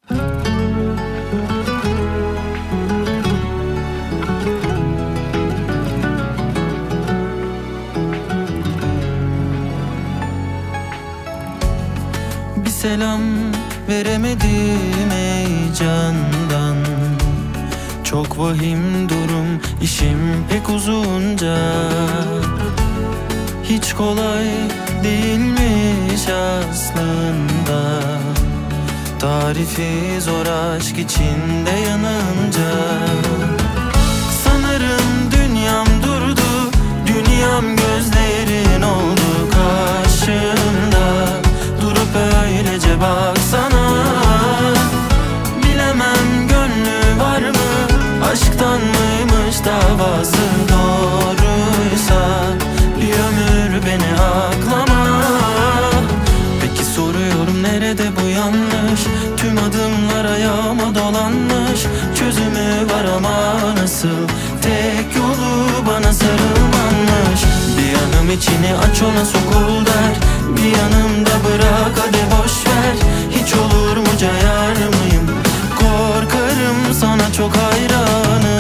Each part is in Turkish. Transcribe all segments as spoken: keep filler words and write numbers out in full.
Bir selam veremedim heyecandan. Çok vahim durum, işim pek uzunca. Hiç kolay değilmiş aslında. Tarifi zor aşk içinde yanınca. Sanırım dünyam durdu, dünyam gözlerin oldu karşımda. Durup öylece baksana. Bilemem gönlü var mı, aşktan mıymış davası. Doğruysa bir ömür beni aklama. Peki soruyorum, nerede bu yanlış? Tüm adımlar ayağıma dolanmış. Çözümü var ama nasıl? Tek yolu bana sarılmanmış. Bir yanım içini aç, ona sokul der. Bir yanımda bırak, hadi boşver. Hiç olur mu, cayar mıyım? Korkarım, sana çok hayranım.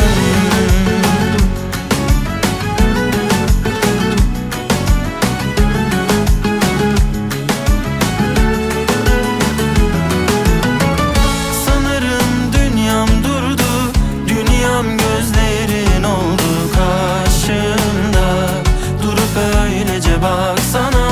Sanırım dünyam durdu, dünyam gözlerin oldu karşımda. Durup öylece baksana.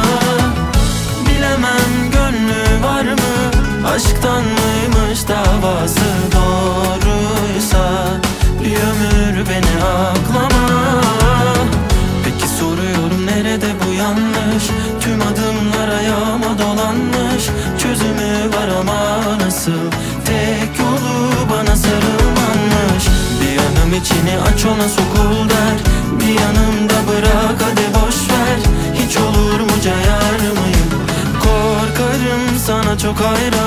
Bilemem gönlü var mı, aşktan mıymış davası. Doğruysa bir ömür beni aklama. Peki soruyorum, nerede bu yanlış? Tüm adımlar ayağıma dolanmış. Çözümü var ama nasıl? Tek yolu bana sarılmanmış. Bir yanım içini aç, ona sokul der. Bir yanımda bırak, hadi boşver. Hiç olur mu, cayar mıyım? Korkarım, sana çok hayran.